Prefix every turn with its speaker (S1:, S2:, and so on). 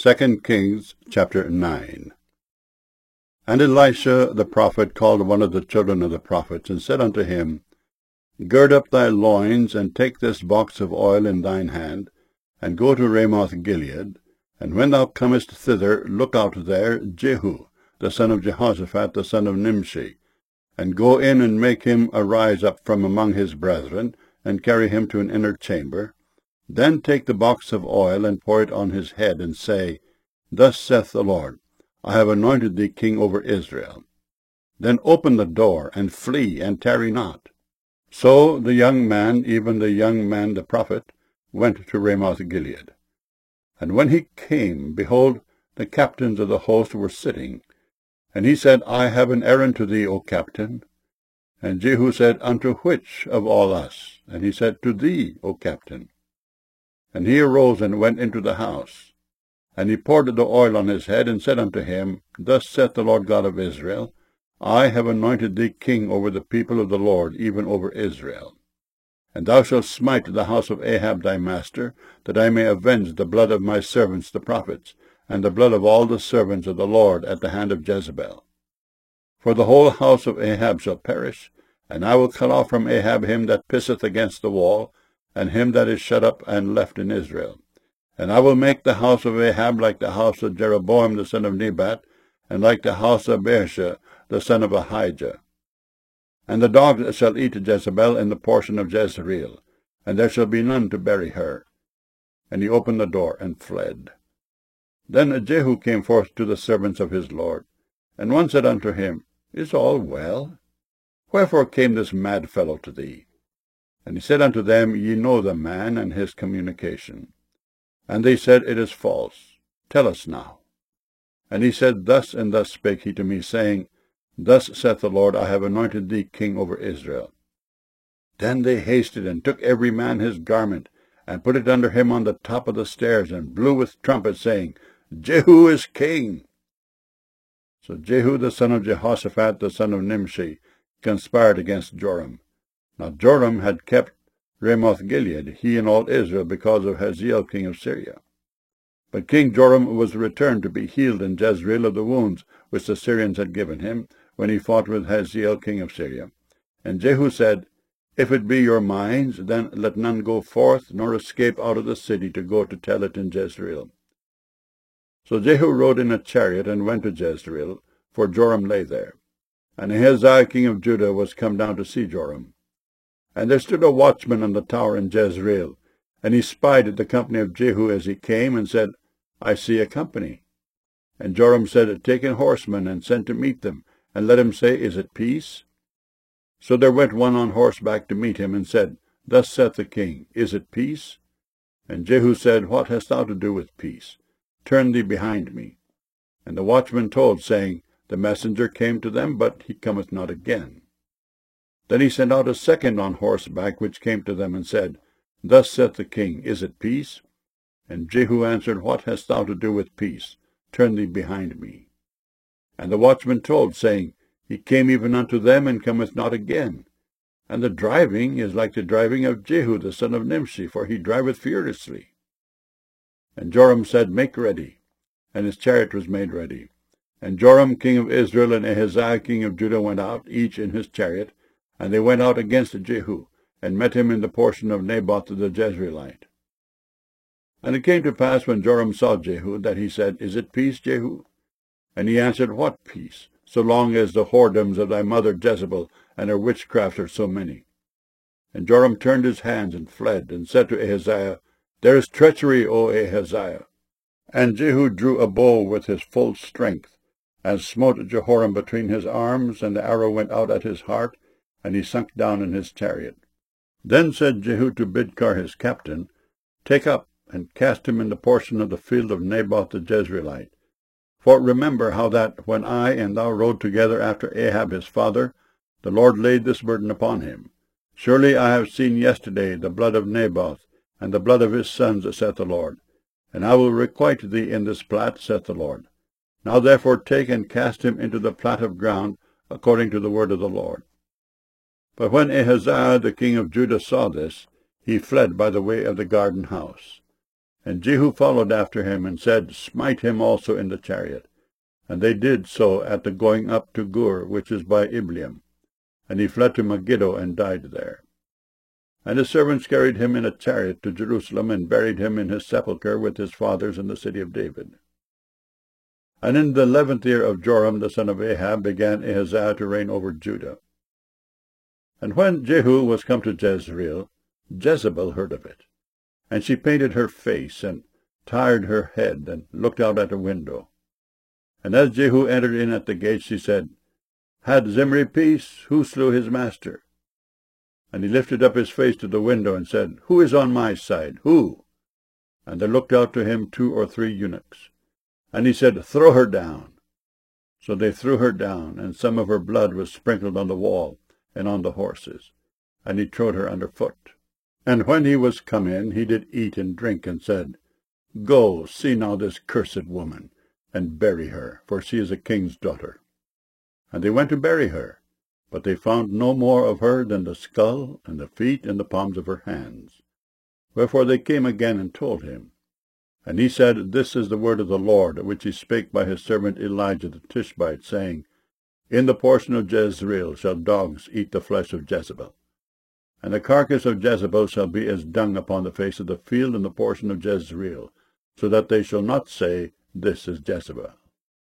S1: 2 Kings chapter 9. And Elisha the prophet called one of the children of the prophets, and said unto him, Gird up thy loins, and take this box of oil in thine hand, and go to Ramoth-Gilead. And when thou comest thither, look out there Jehu, the son of Jehoshaphat, the son of Nimshi, and go in and make him arise up from among his brethren, and carry him to an inner chamber. Then take the box of oil, and pour it on his head, and say, Thus saith the Lord, I have anointed thee king over Israel. Then open the door, and flee, and tarry not. So the young man, even the young man the prophet, went to Ramoth-Gilead. And when he came, behold, the captains of the host were sitting. And he said, I have an errand to thee, O captain. And Jehu said, Unto which of all us? And he said, To thee, O captain. And he arose and went into the house. And he poured the oil on his head, and said unto him, Thus saith the Lord God of Israel, I have anointed thee king over the people of the Lord, even over Israel. And thou shalt smite the house of Ahab thy master, that I may avenge the blood of my servants the prophets, and the blood of all the servants of the Lord at the hand of Jezebel. For the whole house of Ahab shall perish, and I will cut off from Ahab him that pisseth against the wall, and him that is shut up and left in Israel. And I will make the house of Ahab like the house of Jeroboam the son of Nebat, and like the house of Baasha the son of Ahijah. And the dogs shall eat Jezebel in the portion of Jezreel, and there shall be none to bury her. And he opened the door and fled. Then Jehu came forth to the servants of his Lord, and one said unto him, Is all well? Wherefore came this mad fellow to thee? And he said unto them, Ye know the man and his communication. And they said, It is false. Tell us now. And he said, Thus and thus spake he to me, saying, Thus saith the Lord, I have anointed thee king over Israel. Then they hasted, and took every man his garment, and put it under him on the top of the stairs, and blew with trumpets, saying, Jehu is king. So Jehu the son of Jehoshaphat, the son of Nimshi, conspired against Joram. Now Joram had kept Ramoth-Gilead, he and all Israel, because of Hazael king of Syria. But King Joram was returned to be healed in Jezreel of the wounds which the Syrians had given him, when he fought with Hazael king of Syria. And Jehu said, If it be your minds, then let none go forth, nor escape out of the city to go to tell it in Jezreel. So Jehu rode in a chariot, and went to Jezreel, for Joram lay there. And Ahaziah king of Judah was come down to see Joram. And there stood a watchman on the tower in Jezreel, and he spied the company of Jehu as he came, and said, I see a company. And Joram said, Take in horsemen, and send to meet them, and let him say, Is it peace? So there went one on horseback to meet him, and said, Thus saith the king, Is it peace? And Jehu said, What hast thou to do with peace? Turn thee behind me. And the watchman told, saying, The messenger came to them, but he cometh not again. Then he sent out a second on horseback, which came to them, and said, Thus saith the king, Is it peace? And Jehu answered, What hast thou to do with peace? Turn thee behind me. And the watchman told, saying, He came even unto them, and cometh not again. And the driving is like the driving of Jehu the son of Nimshi, for he driveth furiously. And Joram said, Make ready. And his chariot was made ready. And Joram king of Israel and Ahaziah king of Judah went out, each in his chariot, and they went out against Jehu, and met him in the portion of Naboth the Jezreelite. And it came to pass, when Joram saw Jehu, that he said, Is it peace, Jehu? And he answered, What peace, so long as the whoredoms of thy mother Jezebel and her witchcraft are so many? And Joram turned his hands and fled, and said to Ahaziah, There is treachery, O Ahaziah. And Jehu drew a bow with his full strength, and smote Jehoram between his arms, and the arrow went out at his heart, and he sunk down in his chariot. Then said Jehu to Bidkar his captain, Take up, and cast him in the portion of the field of Naboth the Jezreelite. For remember how that, when I and thou rode together after Ahab his father, the Lord laid this burden upon him. Surely I have seen yesterday the blood of Naboth, and the blood of his sons, saith the Lord. And I will requite thee in this plat, saith the Lord. Now therefore take and cast him into the plat of ground, according to the word of the Lord. But when Ahaziah the king of Judah saw this, he fled by the way of the garden house. And Jehu followed after him, and said, Smite him also in the chariot. And they did so at the going up to Gur, which is by Ibleam. And he fled to Megiddo, and died there. And his servants carried him in a chariot to Jerusalem, and buried him in his sepulchre with his fathers in the city of David. And in the 11th year of Joram the son of Ahab began Ahaziah to reign over Judah. And when Jehu was come to Jezreel, Jezebel heard of it. And she painted her face, and tired her head, and looked out at a window. And as Jehu entered in at the gate, she said, Had Zimri peace? Who slew his master? And he lifted up his face to the window, and said, Who is on my side? Who? And there looked out to him 2 or 3 eunuchs. And he said, Throw her down. So they threw her down, and some of her blood was sprinkled on the wall, and on the horses. And he trode her under foot. And when he was come in, he did eat and drink, and said, Go, see now this cursed woman, and bury her, for she is a king's daughter. And they went to bury her, but they found no more of her than the skull, and the feet, and the palms of her hands. Wherefore they came again and told him. And he said, This is the word of the Lord, which he spake by his servant Elijah the Tishbite, saying, In the portion of Jezreel shall dogs eat the flesh of Jezebel. And the carcass of Jezebel shall be as dung upon the face of the field in the portion of Jezreel, so that they shall not say, This is Jezebel.